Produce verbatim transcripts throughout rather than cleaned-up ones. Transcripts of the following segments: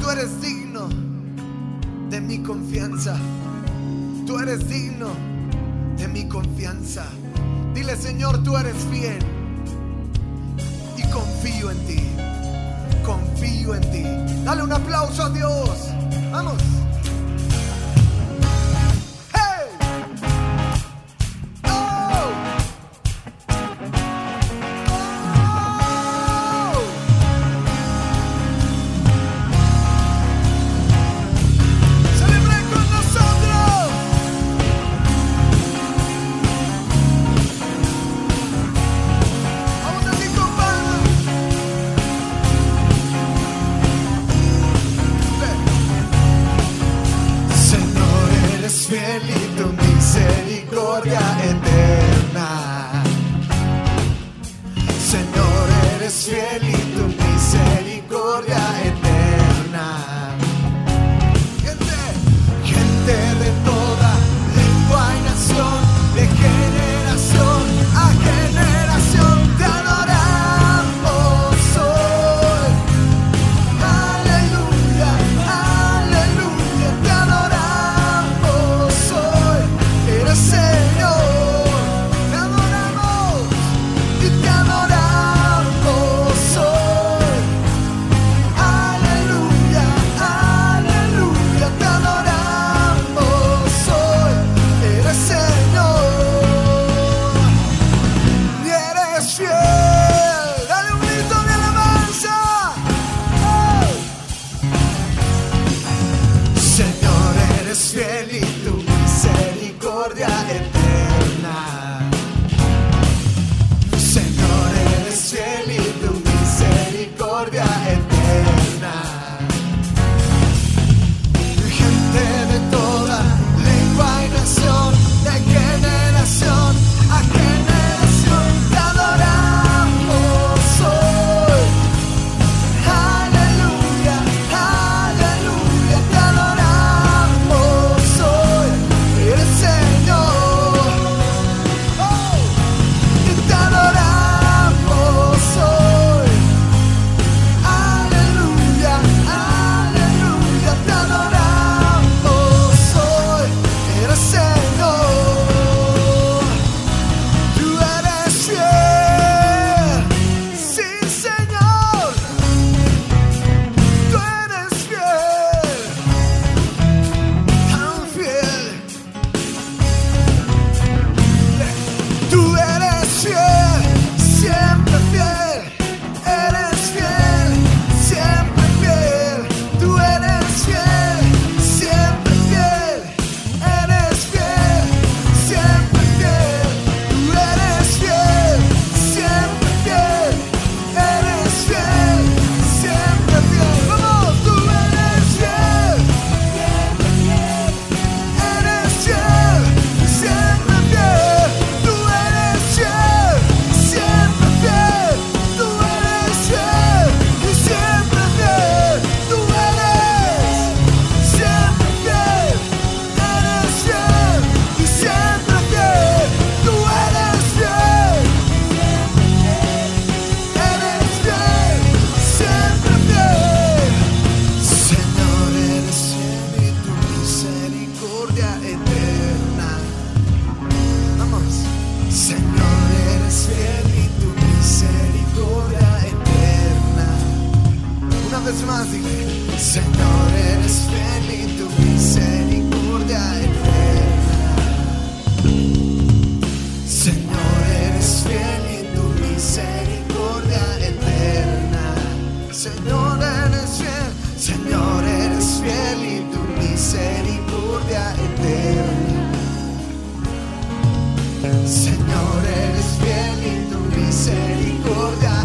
tú eres digno de mi confianza. Tú eres digno de mi confianza. Dile, Señor, tú eres fiel y confío en ti. Confío en ti. Dale un aplauso a Dios. Vamos.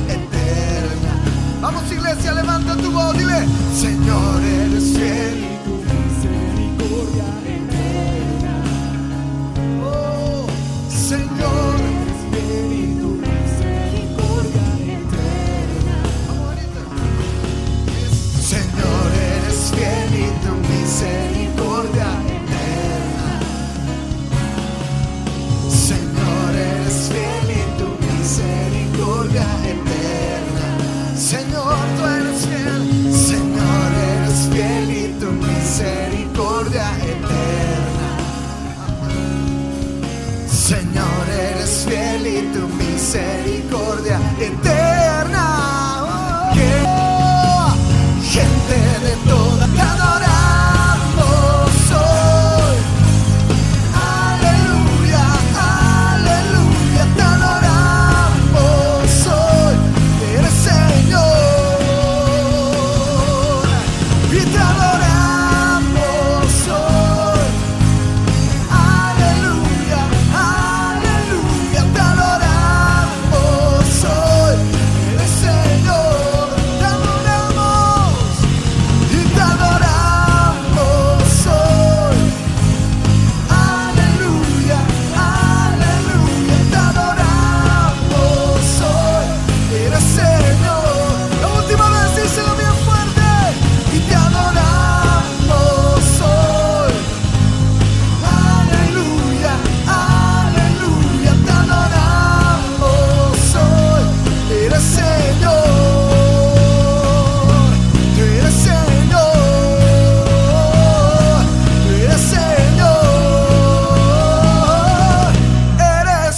Iglesia, levanta tu voz, dile: Señor, eres fiel y tu de toda. Te adoramos hoy. Aleluya, aleluya, te adoramos hoy. Eres Señor y te adoramos hoy. Aleluya, aleluya, te adoramos hoy. Eres Señor, te adoramos y te adoramos hoy. Aleluya, aleluya, te adoramos hoy. Eres Señor. La última vez díselo bien fuerte. Y te adoramos hoy. Aleluya, aleluya, te adoramos hoy. Eres Señor, tú eres Señor, tú eres Señor, eres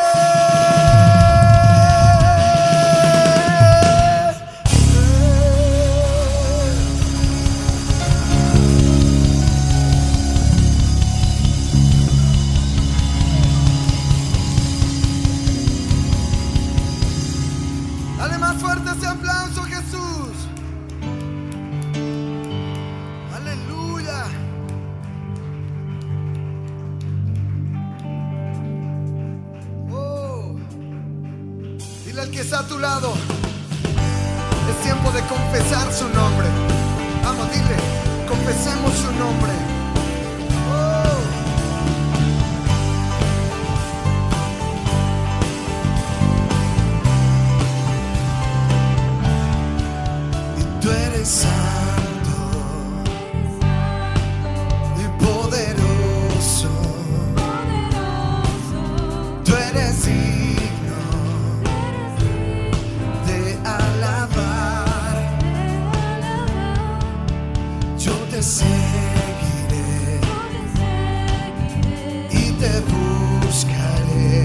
fiel. Dale más fuerte ese aplauso, Jesús. Aleluya. Oh. Dile al que está a tu lado, es tiempo de confesar su nombre. Vamos, dile, confesemos su nombre. Oh. Y tú eres santo y poderoso. Tú eres digno de alabar. Yo te seguiré y te buscaré.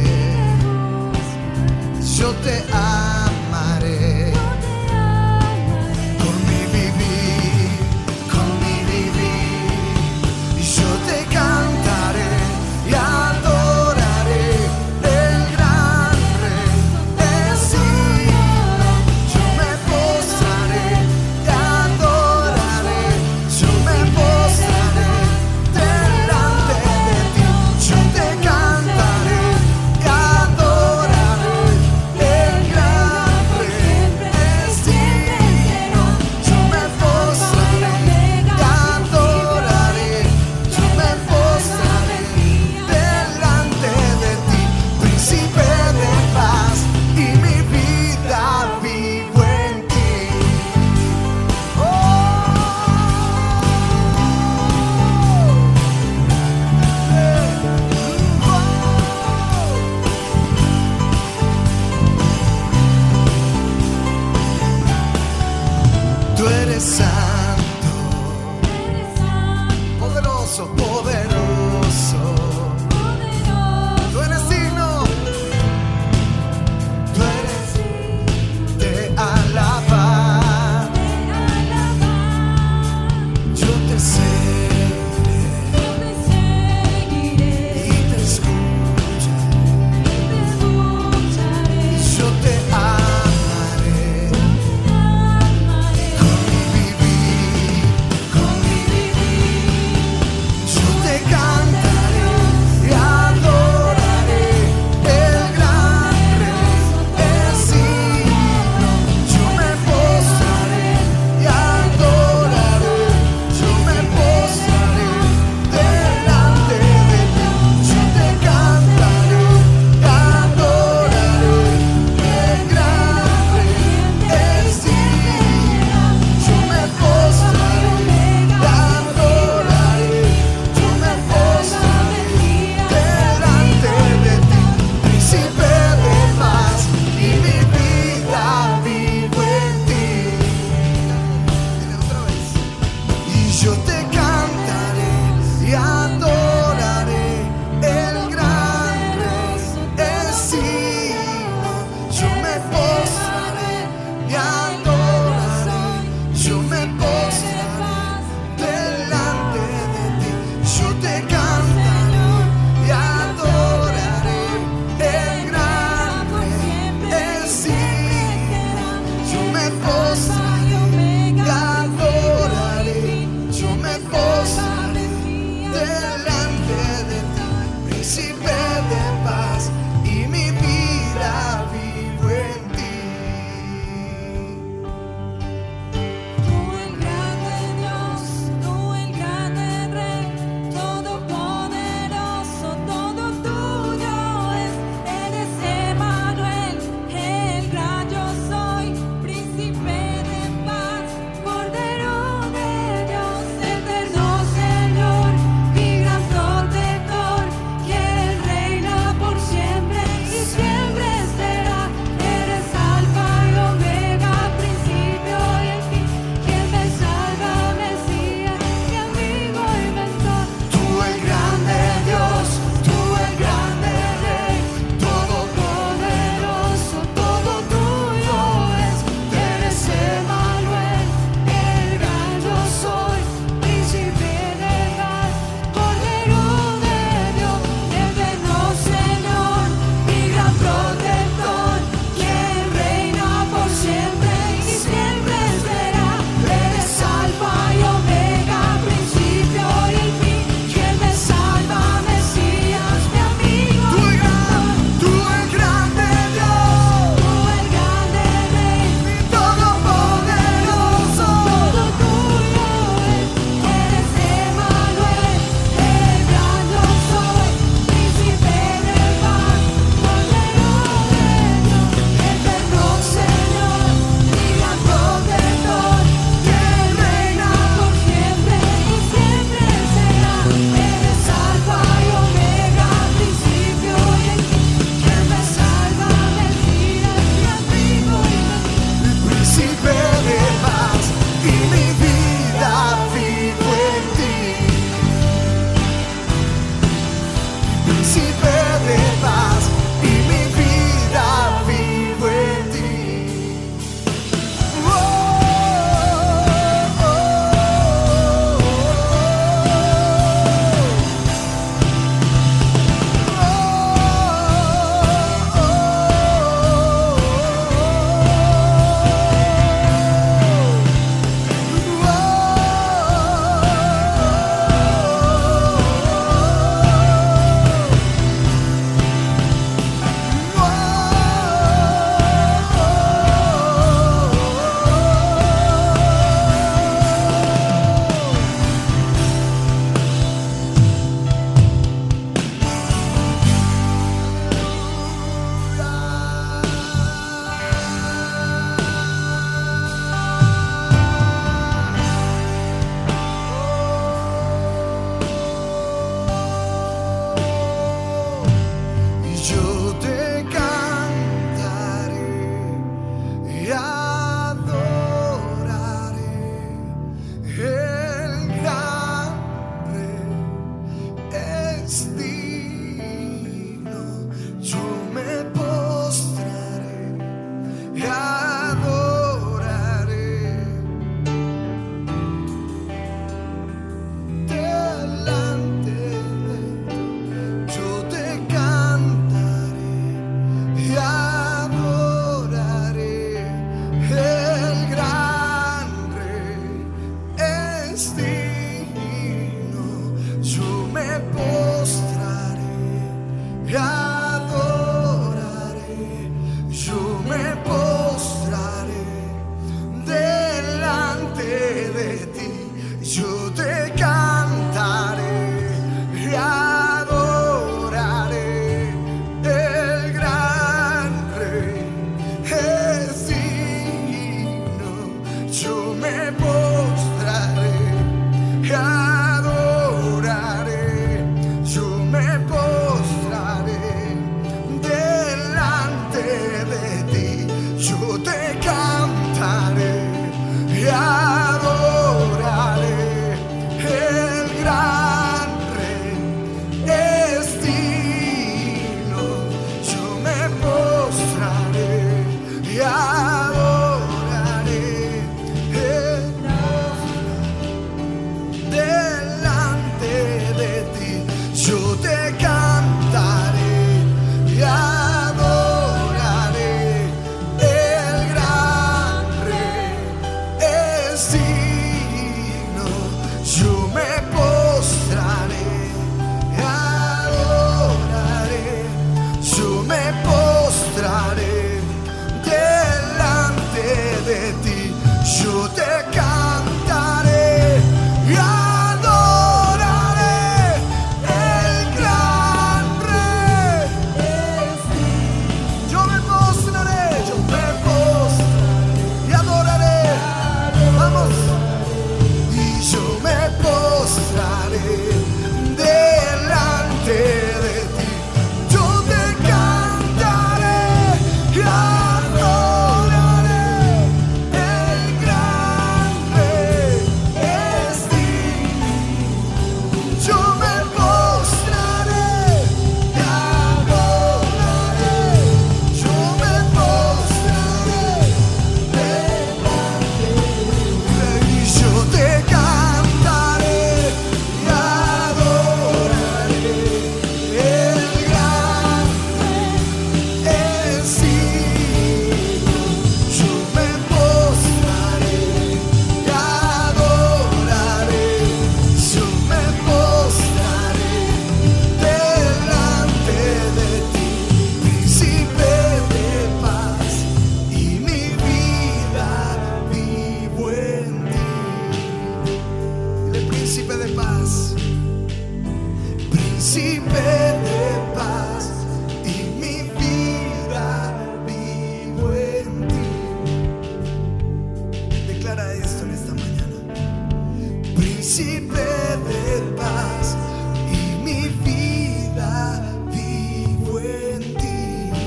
Yo te amaré con mi vivir, con mi vivir. Y yo te cantaré y adoraré el gran Rey. Es digno. Yo me postraré y adoraré. Yo me postraré delante de ti. Yo te cantaré y adoraré el gran Rey. Es digno. Yo me postraré y adoraré. Yo me postraré delante de ti, príncipe de paz, y mi vida vivo en ti. Oh, eh, oh. Tú eres santo, poderoso, poderoso. Tú eres digno, tú eres de alabar. Yo te seguiré y te escucharé. Yo te amaré con mi vivir, con mi vivir. Yo te cantaré y adoraré el gran Rey. Es digno. Yo me postraré y adoraré. Yo me postraré delante de ti. Yo te cantaré y adoraré el gran Rey. Es digno. Yo me postraré y adoraré. Yo me postraré delante de ti, príncipe de paz, y mi vida vivo en ti. Dile otra vez. Y yo te cantaré y adoraré el gran Rey. Es digno. Yo me postraré y adoraré. Yo me postraré digno, yo me postraré y adoraré, yo me postraré delante de ti, yo te cantaré y adoraré. El gran rey es digno, yo me postraré y adoraré, yo me postraré delante de ti, yo te cantaré y adoraré. El gran rey es digno, yo me postraré y adoraré. El delante de ti, yo te cantaré y adoraré. El gran rey es digno, yo me postraré y adoraré, yo me postraré delante de ti, yo te cantaré y adoraré. El gran rey es digno, yo me postraré, yo me postraré y adoraré. Vamos. Y yo me postraré delante de ti, yo te cantaré y adoraré. El gran rey es digno, yo me postraré y adoraré, yo me postraré delante de ti, y yo te cantaré y adoraré. El gran rey es digno, yo me postraré y adoraré, yo me postraré delante de ti, príncipe de paz, y mi vida vivo en ti. Dile, príncipe de paz, príncipe de paz, y mi vida vivo en ti. Declara esto en esta mañana. Príncipe de paz, y mi vida vivo en ti.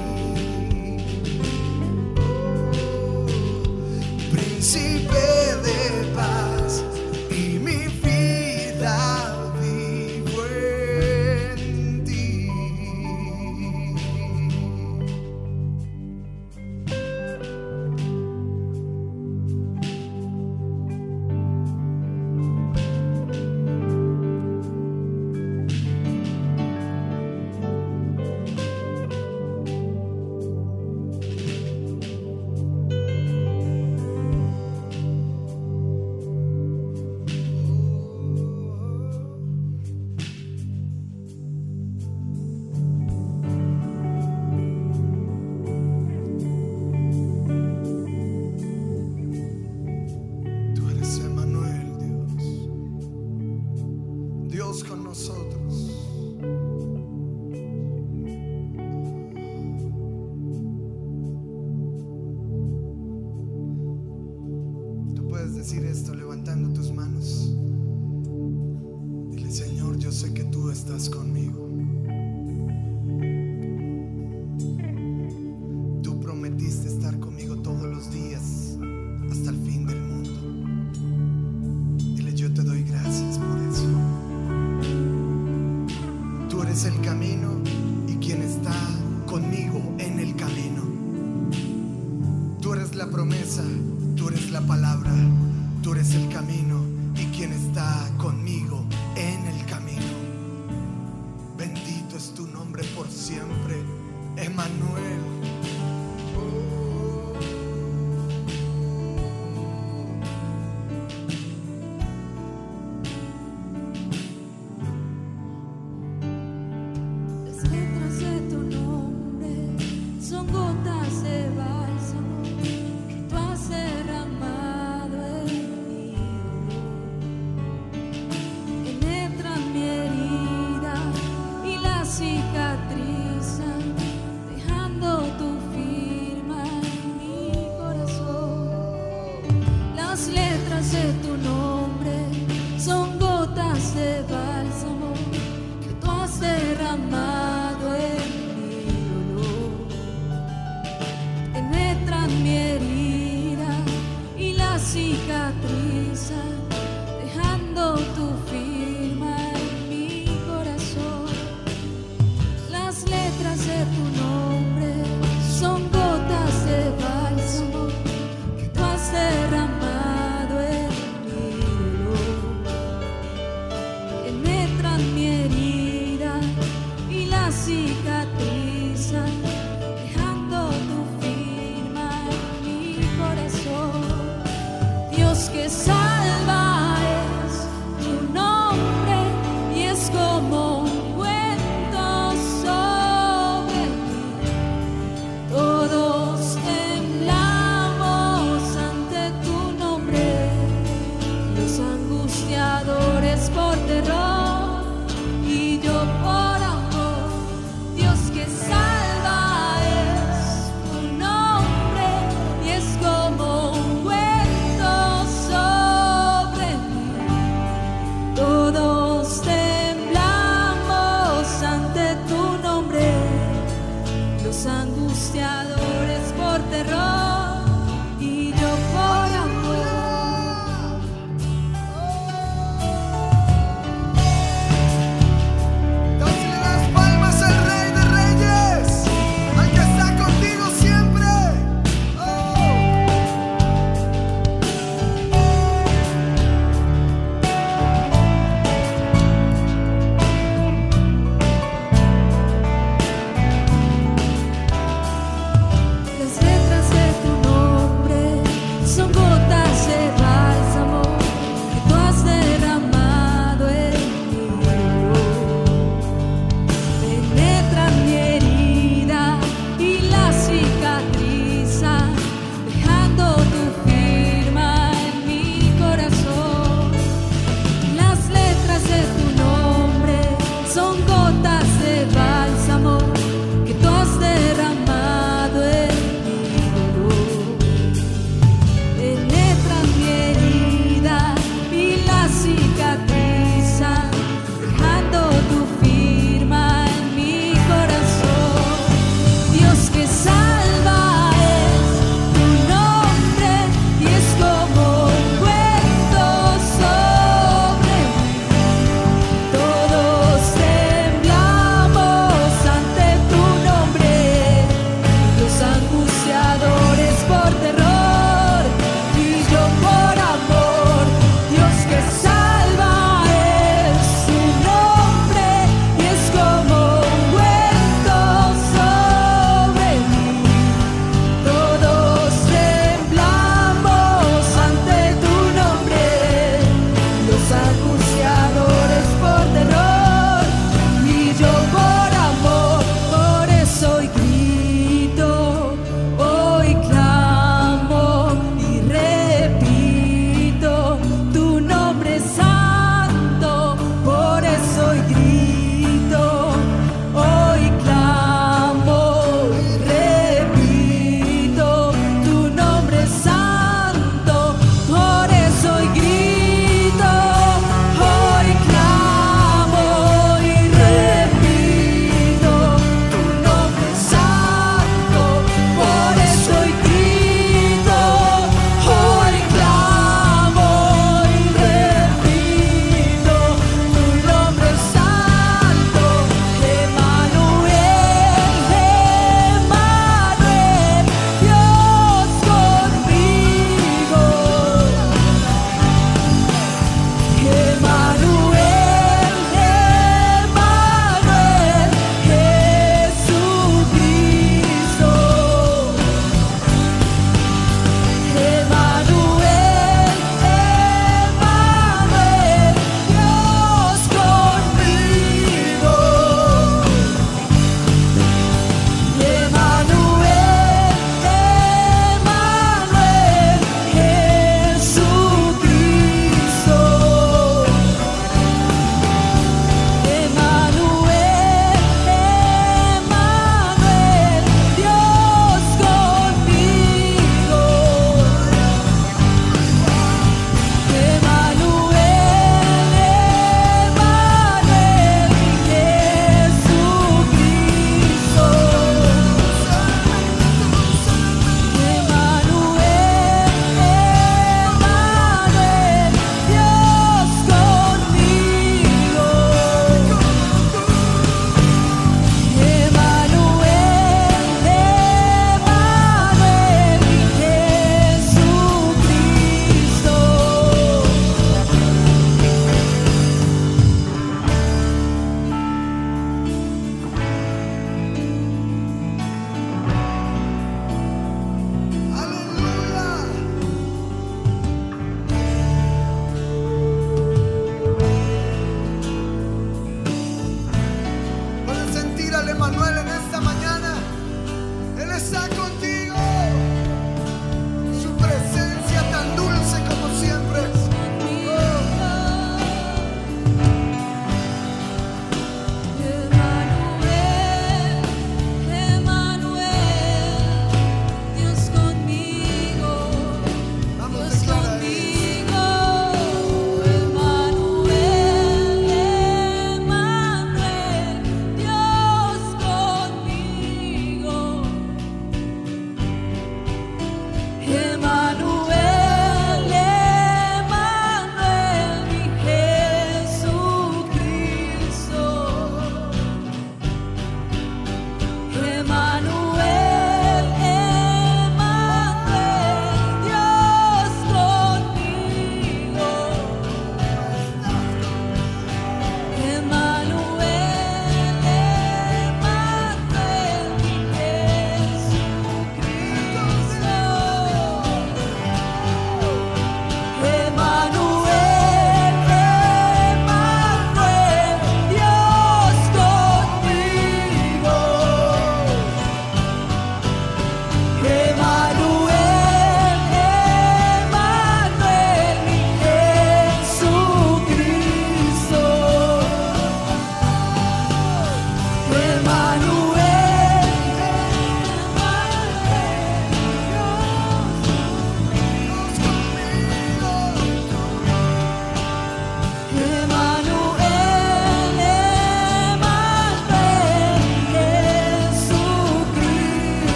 Príncipe de paz, y mi vida vivo en ti. Tú eres Emmanuel, Dios, Dios con nosotros. Tú puedes decir esto levantando tus manos. Dile, Señor, yo sé que tú estás conmigo. Tú prometiste estar conmigo todos los días hasta el fin del mundo. Dile, yo te doy gracias por eso. Tú eres el camino y quien está conmigo en el camino. Tú eres la promesa, tú eres la palabra, tú eres el camino y quien está conmigo en el camino. Bendito es terror, y yo por amor, Dios que salva es tu nombre, y es como un ungüento sobre mí. Todos temblamos ante tu nombre, los angustiadores por terror, y yo por amor.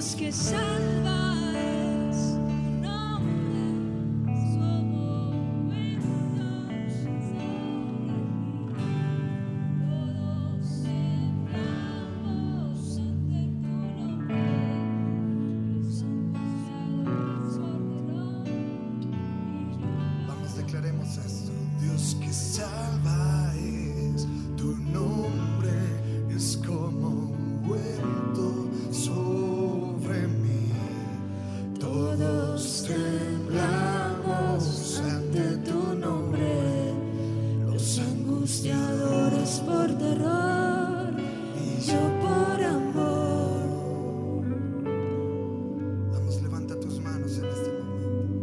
Dios que salva es tu nombre, somos muertos sobre ti. Todos sembramos ante tu nombre, los angustiados por terror. Vamos, declaremos esto. Dios que salva es tu nombre, es como un huerto sobre mí. Todos temblamos ante tu nombre, los angustiadores Por terror y yo por amor. Vamos, levanta tus manos en este momento.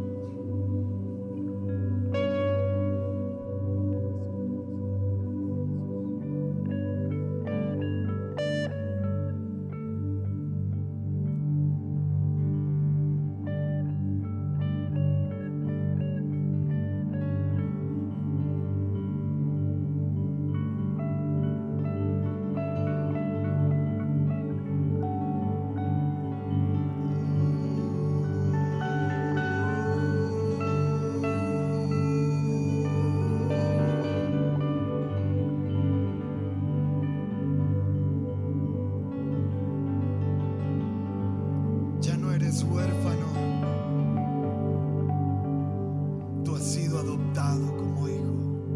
Ya no eres huérfano, tú has sido adoptado como hijo.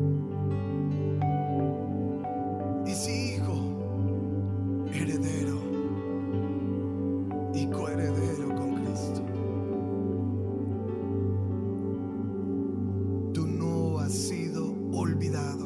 Y si hijo, heredero y coheredero con Cristo. Tú no has sido olvidado.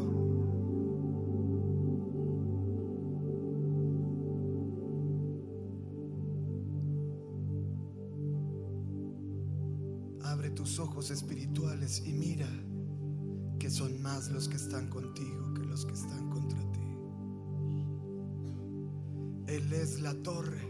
Abre tus ojos espirituales y mira que son más los que están contigo que los que están contra ti. Él es la torre.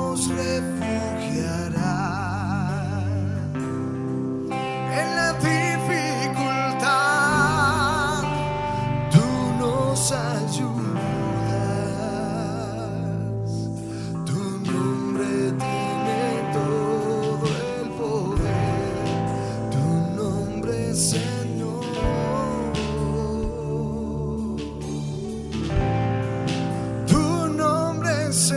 nos refugiará. En la dificultad tú nos ayudas. Tu nombre tiene todo el poder. Tu nombre, Señor. Tu nombre,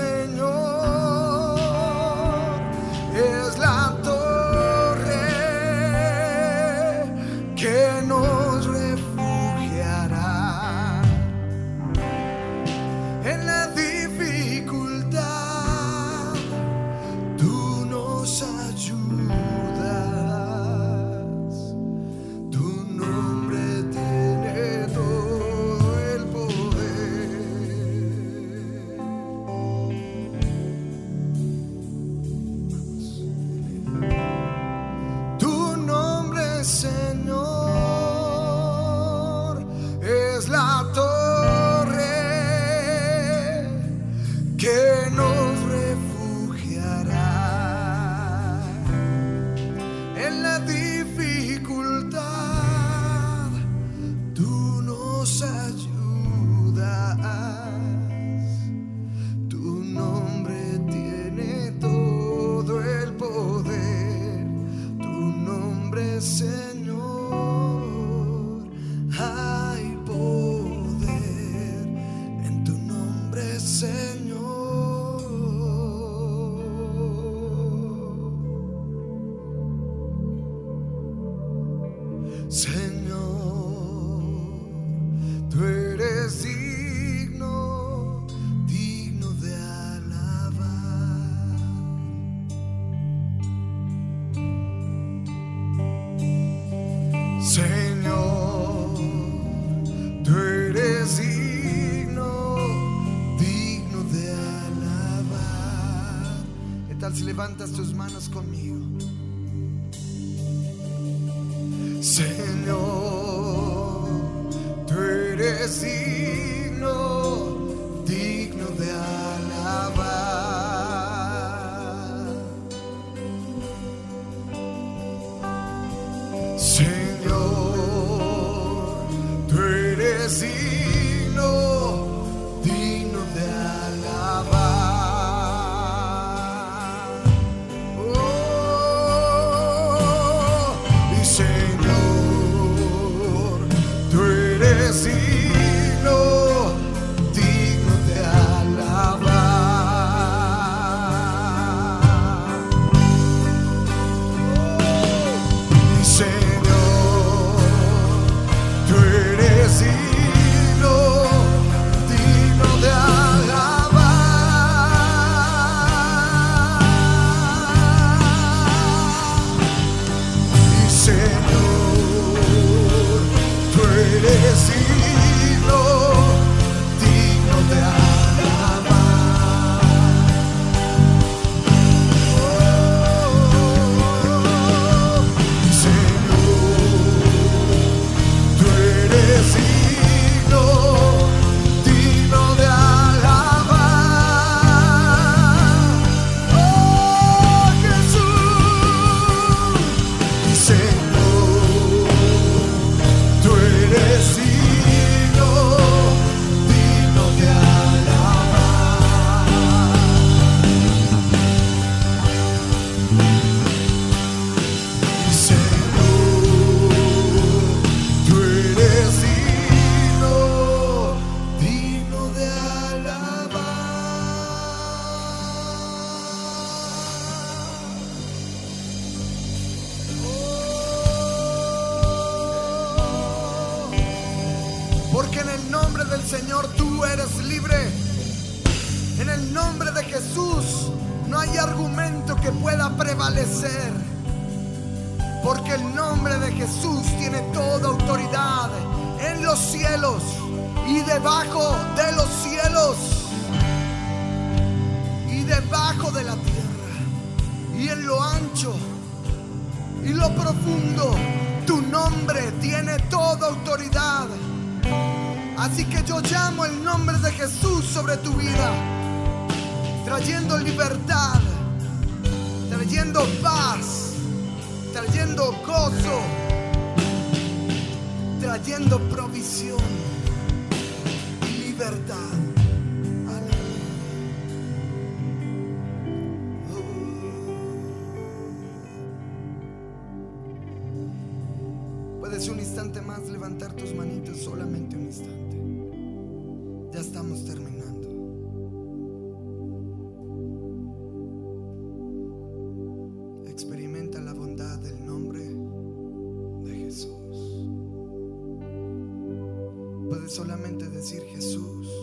Señor, es la torre que nos refugiará. En la dificultad tú nos ayudas. Tu nombre tiene todo el poder. Tu nombre, Señor, es la torre que nos refugiará. En la dificultad tú nos ayudas. Tu nombre tiene todo el poder. Tu nombre, Señor, hay poder en tu nombre, Señor. Señor, tú eres digno, digno de alabar. Señor, tú eres digno, digno de alabar. ¿Qué tal si levantas tus manos conmigo? Señor, tú eres digno, digno de alabar. Señor, tú eres digno, digno de alabar. Oh, y Señor, tú eres digno, digno de alabar. Y Señor, tú eres digno, digno de alabar. Y Señor, tú eres digno, digno de alabar. Oh, Señor, tú eres digno, digno de alabar. Oh, Jesús. Y Señor, tú eres digno, digno de alabar. Y Señor, tú eres digno, digno de alabar. Porque en el nombre del Señor tú eres libre. En el nombre de Jesús no hay argumento que pueda prevalecer. Porque el nombre de Jesús tiene toda autoridad en los cielos y debajo de los cielos y debajo de la tierra y en lo ancho y lo profundo. Tu nombre tiene toda autoridad. Así que yo llamo el nombre de Jesús sobre tu vida, trayendo libertad, trayendo paz, trayendo gozo, trayendo provisión y libertad. Puedes un instante más levantar tus manitos, solamente un instante. Ya estamos terminando. Experimenta la bondad del nombre de Jesús. Puedes solamente decir: Jesús,